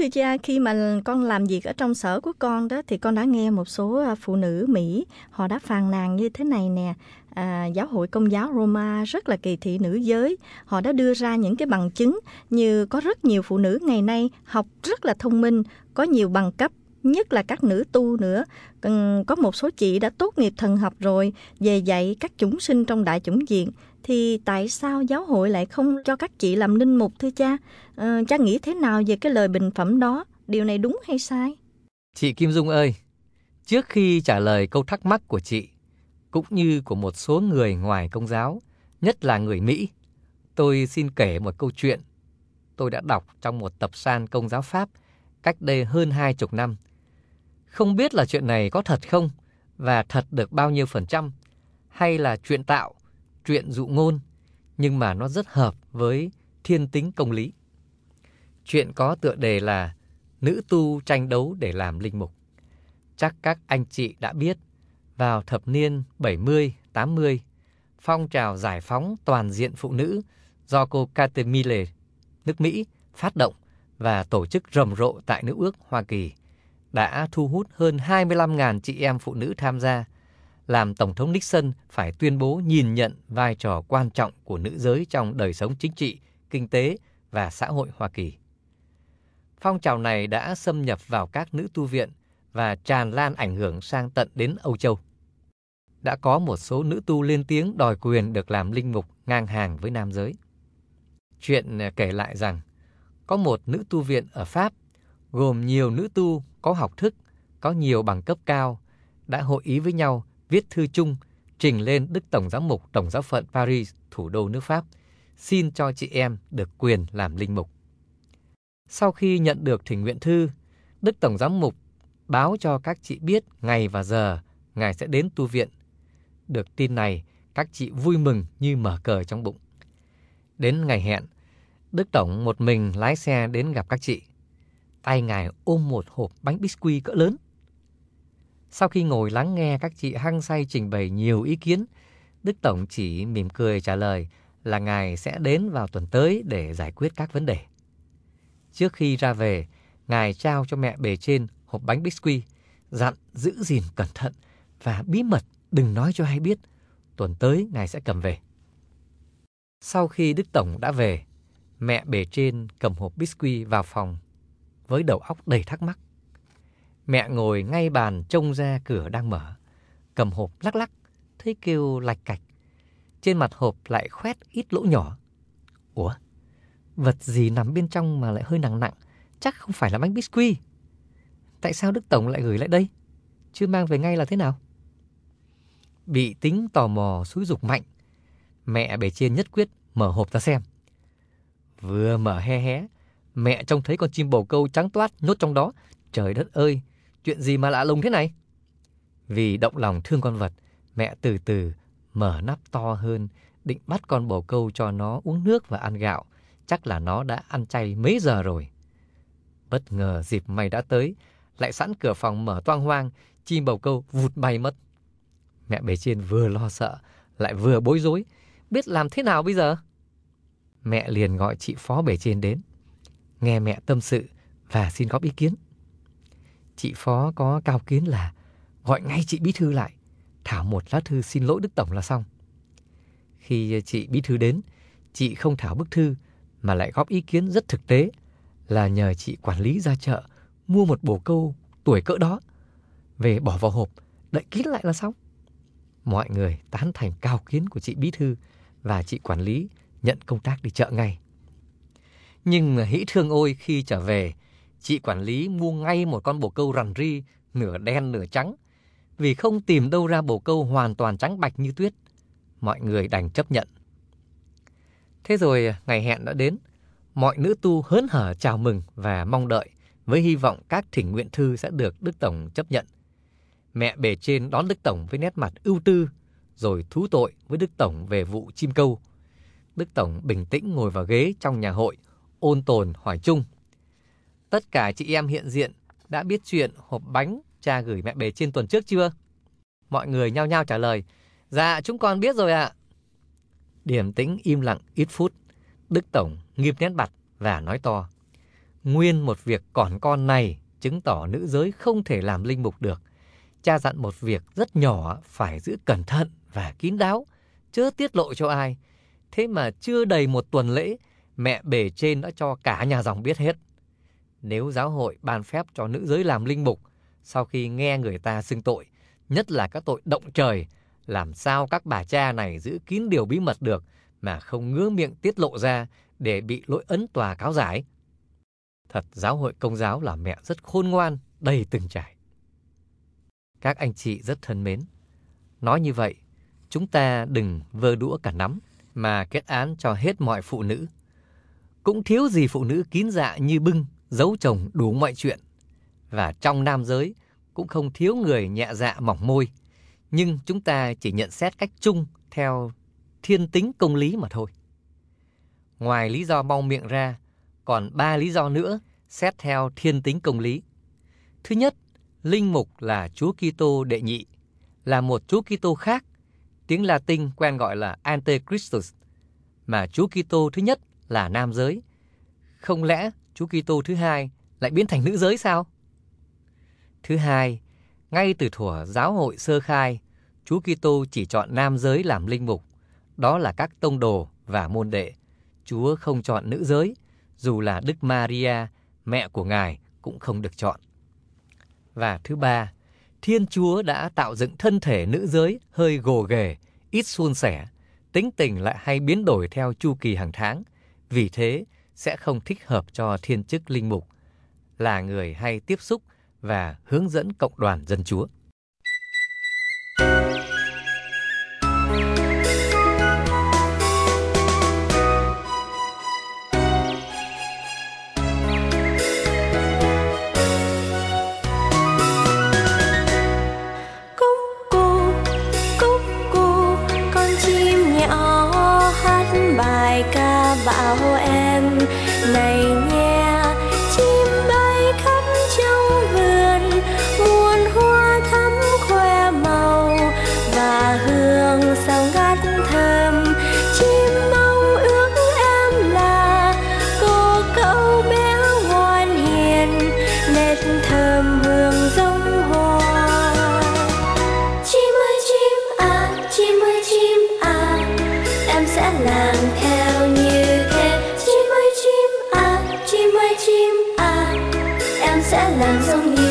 thưa cha, khi mà con làm việc ở trong sở của con đó thì con đã nghe một số phụ nữ Mỹ họ đã phàn nàn như thế này nè. Giáo hội Công giáo Roma rất là kỳ thị nữ giới. Họ đã đưa ra những cái bằng chứng như có rất nhiều phụ nữ ngày nay học rất là thông minh, có nhiều bằng cấp, nhất là các nữ tu nữa. Có một số chị đã tốt nghiệp thần học rồi, về dạy các chủng sinh trong đại chủng viện. Thì tại sao giáo hội lại không cho các chị làm linh mục thưa cha? Cha nghĩ thế nào về cái lời bình phẩm đó? Điều này đúng hay sai? Chị Kim Dung ơi, trước khi trả lời câu thắc mắc của chị, cũng như của một số người ngoài Công giáo, nhất là người Mỹ, tôi xin kể một câu chuyện tôi đã đọc trong một tập san Công giáo Pháp cách đây hơn 20 năm. Không biết là chuyện này có thật không, và thật được bao nhiêu %, hay là chuyện tạo, chuyện dụ ngôn, nhưng mà nó rất hợp với thiên tính công lý. Chuyện có tựa đề là Nữ tu tranh đấu để làm linh mục. Chắc các anh chị đã biết, vào thập niên 70, 80, phong trào giải phóng toàn diện phụ nữ do cô Cathy Miller, nước Mỹ, phát động và tổ chức rầm rộ tại nước Úc, Hoa Kỳ, đã thu hút hơn 25.000 chị em phụ nữ tham gia, làm Tổng thống Nixon phải tuyên bố nhìn nhận vai trò quan trọng của nữ giới trong đời sống chính trị, kinh tế và xã hội Hoa Kỳ. Phong trào này đã xâm nhập vào các nữ tu viện và tràn lan ảnh hưởng sang tận đến Âu Châu. Đã có một số nữ tu lên tiếng đòi quyền được làm linh mục ngang hàng với nam giới. Chuyện kể lại rằng, có một nữ tu viện ở Pháp, gồm nhiều nữ tu có học thức, có nhiều bằng cấp cao, đã hội ý với nhau viết thư chung trình lên Đức Tổng giám mục Tổng giáo phận Paris, thủ đô nước Pháp, xin cho chị em được quyền làm linh mục. Sau khi nhận được thỉnh nguyện thư, Đức Tổng giám mục báo cho các chị biết ngày và giờ Ngài sẽ đến tu viện. Được tin này, các chị vui mừng như mở cờ trong bụng. Đến ngày hẹn, Đức Tổng một mình lái xe đến gặp các chị. Tay Ngài ôm một hộp bánh biscuit cỡ lớn. Sau khi ngồi lắng nghe các chị hăng say trình bày nhiều ý kiến, Đức Tổng chỉ mỉm cười trả lời là Ngài sẽ đến vào tuần tới để giải quyết các vấn đề. Trước khi ra về, Ngài trao cho mẹ bề trên hộp bánh biscuit, dặn giữ gìn cẩn thận và bí mật đừng nói cho ai biết. Tuần tới Ngài sẽ cầm về. Sau khi Đức Tổng đã về, mẹ bề trên cầm hộp biscuit vào phòng với đầu óc đầy thắc mắc. Mẹ ngồi ngay bàn trông ra cửa đang mở, cầm hộp lắc lắc, thấy kêu lạch cạch. Trên mặt hộp lại khoét ít lỗ nhỏ. Ủa, vật gì nằm bên trong mà lại hơi nặng nặng, chắc không phải là bánh biscuit. Tại sao Đức Tổng lại gửi lại đây? Chưa mang về ngay là thế nào? Bị tính tò mò xúi giục mạnh, mẹ bề trên nhất quyết mở hộp ra xem. Vừa mở hé hé, mẹ trông thấy con chim bồ câu trắng toát nhốt trong đó. Trời đất ơi, chuyện gì mà lạ lùng thế này? Vì động lòng thương con vật, mẹ từ từ mở nắp to hơn, định bắt con bồ câu cho nó uống nước và ăn gạo. Chắc là nó đã ăn chay mấy giờ rồi. Bất ngờ dịp may đã tới, lại sẵn cửa phòng mở toang hoang, chim bồ câu vụt bay mất. Mẹ bề trên vừa lo sợ, lại vừa bối rối, biết làm thế nào bây giờ? Mẹ liền gọi chị phó bề trên đến, nghe mẹ tâm sự và xin góp ý kiến. Chị phó có cao kiến là gọi ngay chị bí thư lại, thảo một lá thư xin lỗi Đức Tổng là xong. Khi chị bí thư đến, chị không thảo bức thư mà lại góp ý kiến rất thực tế, là nhờ chị quản lý ra chợ mua một bồ câu tuổi cỡ đó, về bỏ vào hộp, đậy kín lại là xong. Mọi người tán thành cao kiến của chị bí thư và chị quản lý nhận công tác đi chợ ngay. Nhưng hĩ thương ôi, khi trở về, chị quản lý mua ngay một con bồ câu rằn ri, nửa đen nửa trắng, vì không tìm đâu ra bồ câu hoàn toàn trắng bạch như tuyết. Mọi người đành chấp nhận. Thế rồi ngày hẹn đã đến, mọi nữ tu hớn hở chào mừng và mong đợi, với hy vọng các thỉnh nguyện thư sẽ được Đức Tổng chấp nhận. Mẹ bề trên đón Đức Tổng với nét mặt ưu tư, rồi thú tội với Đức Tổng về vụ chim câu. Đức Tổng bình tĩnh ngồi vào ghế trong nhà hội, ôn tồn hỏi chung. Tất cả chị em hiện diện đã biết chuyện hộp bánh cha gửi mẹ bề trên tuần trước chưa? Mọi người nhao nhao trả lời, dạ chúng con biết rồi ạ. Điềm tĩnh im lặng ít phút, Đức Tổng nghiêm nét mặt và nói to. Nguyên một việc còn con này chứng tỏ nữ giới không thể làm linh mục được. Cha dặn một việc rất nhỏ phải giữ cẩn thận và kín đáo, chớ tiết lộ cho ai. Thế mà chưa đầy một tuần lễ, mẹ bề trên đã cho cả nhà dòng biết hết. Nếu giáo hội ban phép cho nữ giới làm linh mục, sau khi nghe người ta xưng tội, nhất là các tội động trời, làm sao các bà cha này giữ kín điều bí mật được mà không ngứa miệng tiết lộ ra để bị lỗi ấn tòa cáo giải? Thật, giáo hội Công giáo là mẹ rất khôn ngoan, đầy từng trải. Các anh chị rất thân mến, nói như vậy, chúng ta đừng vơ đũa cả nắm mà kết án cho hết mọi phụ nữ. Cũng thiếu gì phụ nữ kín dạ như bưng, giấu chồng đủ mọi chuyện. Và trong nam giới cũng không thiếu người nhẹ dạ mỏng môi. Nhưng chúng ta chỉ nhận xét cách chung theo thiên tính công lý mà thôi. Ngoài lý do mau miệng ra, còn 3 lý do nữa xét theo thiên tính công lý. Thứ nhất, linh mục là Chúa Kitô đệ nhị, là một Chúa Kitô khác, tiếng Latin quen gọi là Antichristus, mà Chúa Kitô thứ nhất là nam giới. Không lẽ Chúa Kitô thứ hai lại biến thành nữ giới sao? Thứ hai, ngay từ thuở giáo hội sơ khai, Chúa Kitô chỉ chọn nam giới làm linh mục, đó là các tông đồ và môn đệ. Chúa không chọn nữ giới, dù là Đức Maria, mẹ của Ngài, cũng không được chọn. Và thứ ba, Thiên Chúa đã tạo dựng thân thể nữ giới hơi gồ ghề, ít suôn sẻ, tính tình lại hay biến đổi theo chu kỳ hàng tháng, vì thế sẽ không thích hợp cho thiên chức linh mục, là người hay tiếp xúc và hướng dẫn cộng đoàn dân Chúa. Bài ca bảo em này nghe, chim bay khắp trong vườn, muôn hoa thắm khoe màu và hương sao ngát thơm. Chim mong ước em là cô cậu bé ngoan hiền, nét thơm hương giống hoa. Chim ơi chim à, chim ơi chim à, em sẽ làm theo như thế. Chim ơi chim à, chim ơi chim à, em sẽ làm giống như